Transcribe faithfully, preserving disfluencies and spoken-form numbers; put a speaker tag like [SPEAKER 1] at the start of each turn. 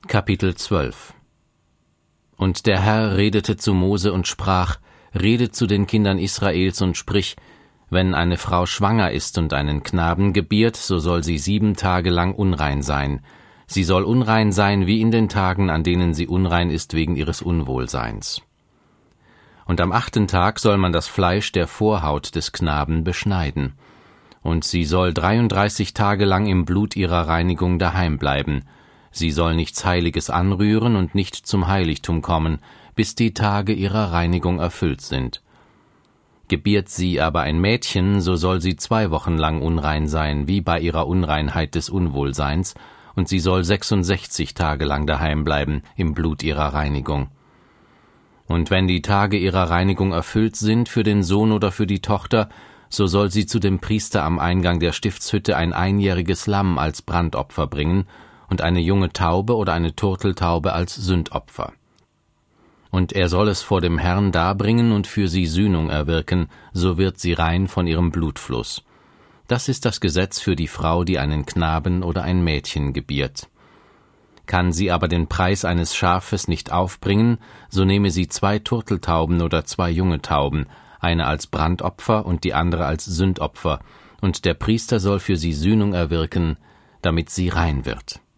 [SPEAKER 1] Kapitel zwölf. Und der Herr redete zu Mose und sprach: Rede zu den Kindern Israels und sprich: Wenn eine Frau schwanger ist und einen Knaben gebiert, so soll sie sieben Tage lang unrein sein. Sie soll unrein sein wie in den Tagen, an denen sie unrein ist wegen ihres Unwohlseins. Und am achten Tag soll man das Fleisch der Vorhaut des Knaben beschneiden. Und sie soll dreiunddreißig Tage lang im Blut ihrer Reinigung daheim bleiben. Sie soll nichts Heiliges anrühren und nicht zum Heiligtum kommen, bis die Tage ihrer Reinigung erfüllt sind. Gebiert sie aber ein Mädchen, so soll sie zwei Wochen lang unrein sein, wie bei ihrer Unreinheit des Unwohlseins, und sie soll sechsundsechzig Tage lang daheim bleiben, im Blut ihrer Reinigung. Und wenn die Tage ihrer Reinigung erfüllt sind für den Sohn oder für die Tochter, so soll sie zu dem Priester am Eingang der Stiftshütte ein einjähriges Lamm als Brandopfer bringen und eine junge Taube oder eine Turteltaube als Sündopfer. Und er soll es vor dem Herrn darbringen und für sie Sühnung erwirken, so wird sie rein von ihrem Blutfluss. Das ist das Gesetz für die Frau, die einen Knaben oder ein Mädchen gebiert. Kann sie aber den Preis eines Schafes nicht aufbringen, so nehme sie zwei Turteltauben oder zwei junge Tauben, eine als Brandopfer und die andere als Sündopfer, und der Priester soll für sie Sühnung erwirken, damit sie rein wird.